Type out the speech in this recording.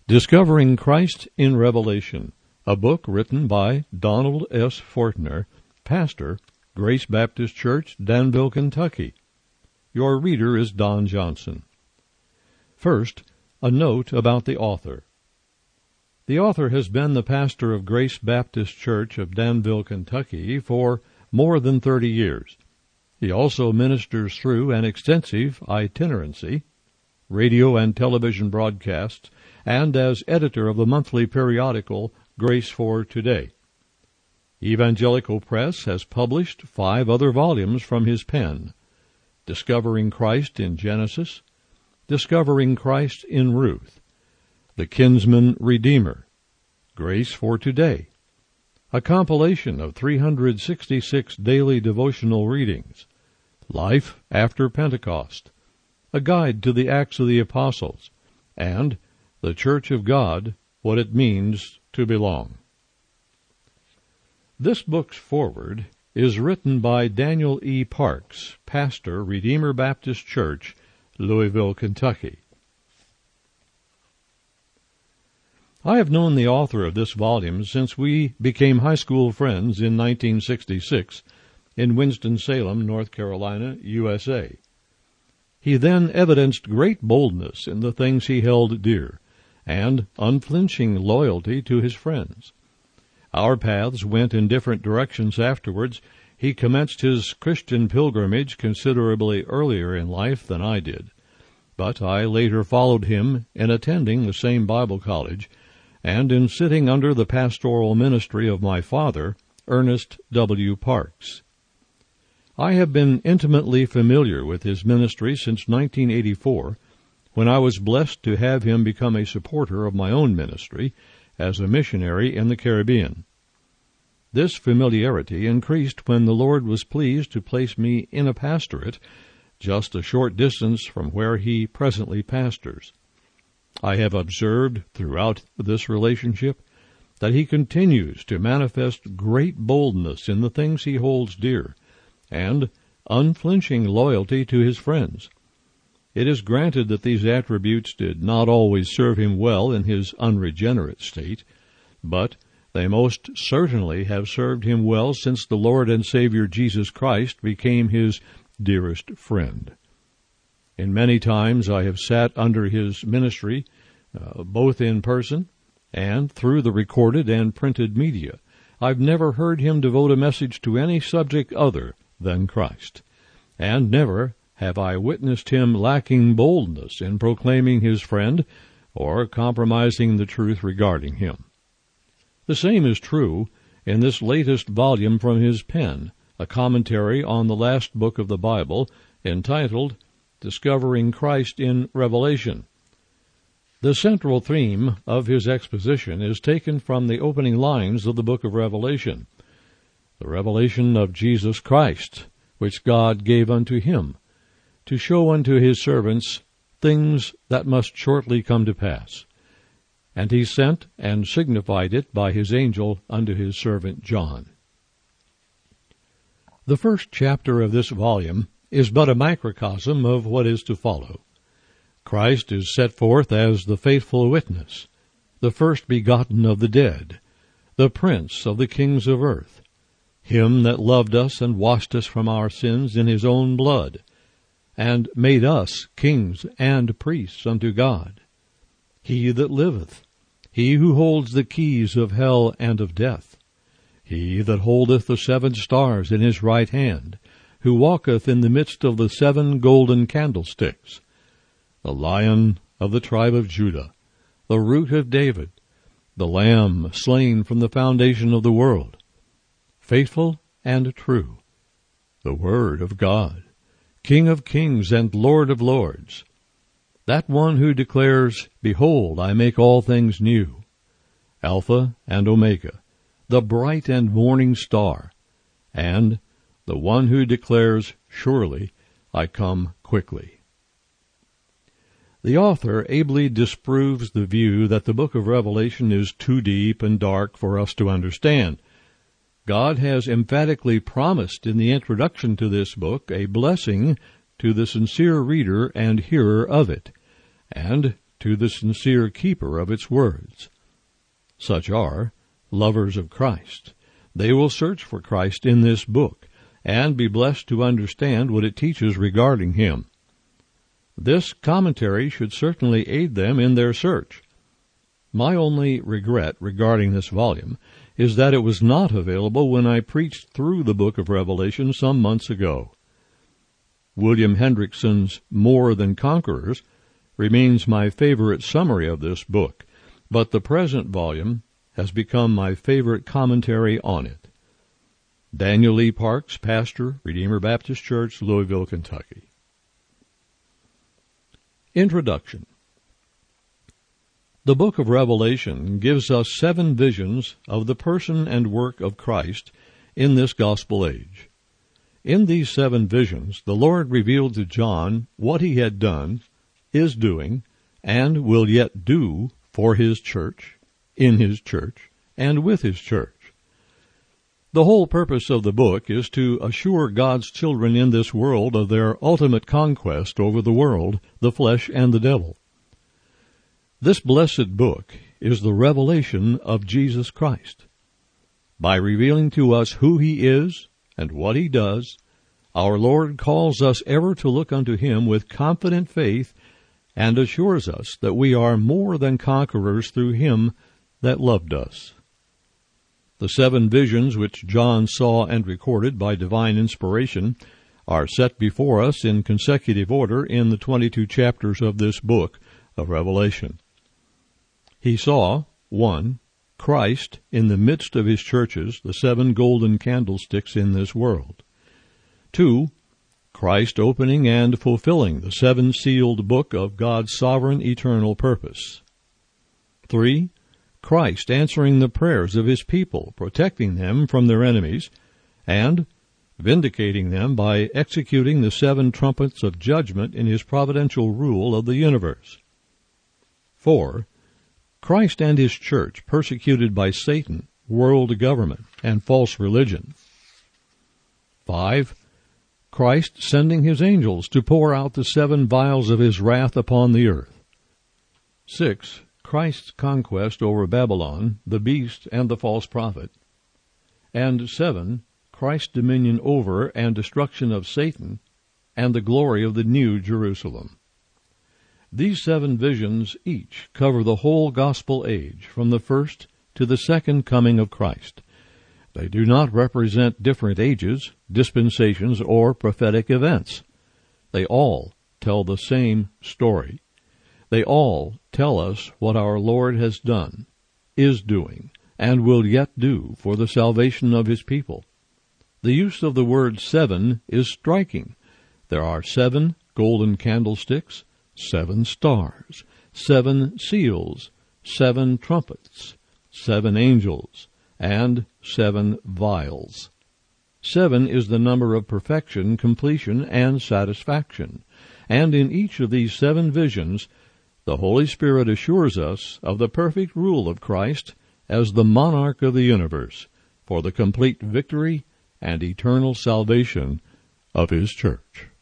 Discovering Christ in Revelation, a book written by Donald S. Fortner, pastor, Grace Baptist Church, Danville, Kentucky. Your reader is Don Johnson. First, a note about the author. The author has been the pastor of Grace Baptist Church of Danville, Kentucky for more than 30 years. He also ministers through an extensive itinerancy, radio and television broadcasts, and as editor of the monthly periodical Grace for Today. Evangelical Press has published 5 other volumes from his pen: Discovering Christ in Genesis, Discovering Christ in Ruth, The Kinsman Redeemer, Grace for Today, a compilation of 366 daily devotional readings, Life After Pentecost, a guide to the Acts of the Apostles, and The Church of God, What It Means to Belong. This book's foreword is written by Daniel E. Parks, pastor, Redeemer Baptist Church, Louisville, Kentucky. I have known the author of this volume since we became high school friends in 1966 in Winston-Salem, North Carolina, USA. He then evidenced great boldness in the things he held dear, and unflinching loyalty to his friends. Our paths went in different directions afterwards. He commenced his Christian pilgrimage considerably earlier in life than I did, but I later followed him in attending the same Bible college and in sitting under the pastoral ministry of my father, Ernest W. Parks. I have been intimately familiar with his ministry since 1984, when I was blessed to have him become a supporter of my own ministry as a missionary in the Caribbean. This familiarity increased when the Lord was pleased to place me in a pastorate just a short distance from where he presently pastors. I have observed throughout this relationship that he continues to manifest great boldness in the things he holds dear, and unflinching loyalty to his friends. It is granted that these attributes did not always serve him well in his unregenerate state, but they most certainly have served him well since the Lord and Savior Jesus Christ became his dearest friend. In many times I have sat under his ministry, both in person and through the recorded and printed media. I've never heard him devote a message to any subject other than Christ, and never have I witnessed him lacking boldness in proclaiming his friend or compromising the truth regarding him. The same is true in this latest volume from his pen, a commentary on the last book of the Bible entitled Discovering Christ in Revelation. The central theme of his exposition is taken from the opening lines of the book of Revelation, the revelation of Jesus Christ, which God gave unto him, to show unto his servants things that must shortly come to pass. And he sent and signified it by his angel unto his servant John. The first chapter of this volume is but a microcosm of what is to follow. Christ is set forth as the faithful witness, the first begotten of the dead, the prince of the kings of earth, him that loved us and washed us from our sins in his own blood, and made us kings and priests unto God. He that liveth, he who holds the keys of hell and of death, he that holdeth the 7 stars in his right hand, who walketh in the midst of the 7 golden candlesticks, the Lion of the tribe of Judah, the Root of David, the Lamb slain from the foundation of the world, faithful and true, the Word of God, King of kings and Lord of lords, that one who declares, Behold, I make all things new, Alpha and Omega, the bright and morning star, and the one who declares, Surely I come quickly. The author ably disproves the view that the book of Revelation is too deep and dark for us to understand. God has emphatically promised in the introduction to this book a blessing to the sincere reader and hearer of it, and to the sincere keeper of its words. Such are lovers of Christ. They will search for Christ in this book and be blessed to understand what it teaches regarding him. This commentary should certainly aid them in their search. My only regret regarding this volume is that it was not available when I preached through the book of Revelation some months ago. William Hendrickson's More Than Conquerors remains my favorite summary of this book, but the present volume has become my favorite commentary on it. Daniel Lee Parks, pastor, Redeemer Baptist Church, Louisville, Kentucky. Introduction. The book of Revelation gives us 7 visions of the person and work of Christ in this gospel age. In these 7 visions, the Lord revealed to John what he had done, is doing, and will yet do for his church, in his church, and with his church. The whole purpose of the book is to assure God's children in this world of their ultimate conquest over the world, the flesh, and the devil. This blessed book is the revelation of Jesus Christ. By revealing to us who he is and what he does, our Lord calls us ever to look unto him with confident faith and assures us that we are more than conquerors through him that loved us. The 7 visions which John saw and recorded by divine inspiration are set before us in consecutive order in the 22 chapters of this book of Revelation. He saw, 1, Christ in the midst of his churches, the 7 golden candlesticks in this world. 2, Christ opening and fulfilling the 7-sealed book of God's sovereign eternal purpose. 3, Christ answering the prayers of his people, protecting them from their enemies, and vindicating them by executing the 7 trumpets of judgment in his providential rule of the universe. 4, Christ and his church persecuted by Satan, world government, and false religion. 5, Christ sending his angels to pour out the 7 vials of his wrath upon the earth. 6, Christ's conquest over Babylon, the beast, and the false prophet. And 7, Christ's dominion over and destruction of Satan, and the glory of the New Jerusalem. These 7 visions each cover the whole gospel age, from the first to the second coming of Christ. They do not represent different ages, dispensations, or prophetic events. They all tell the same story. They all tell us what our Lord has done, is doing, and will yet do for the salvation of his people. The use of the word 7 is striking. There are 7 golden candlesticks, 7 stars, 7 seals, 7 trumpets, 7 angels, and 7 vials. 7 is the number of perfection, completion, and satisfaction. And in each of these 7 visions, the Holy Spirit assures us of the perfect rule of Christ as the monarch of the universe for the complete victory and eternal salvation of his church.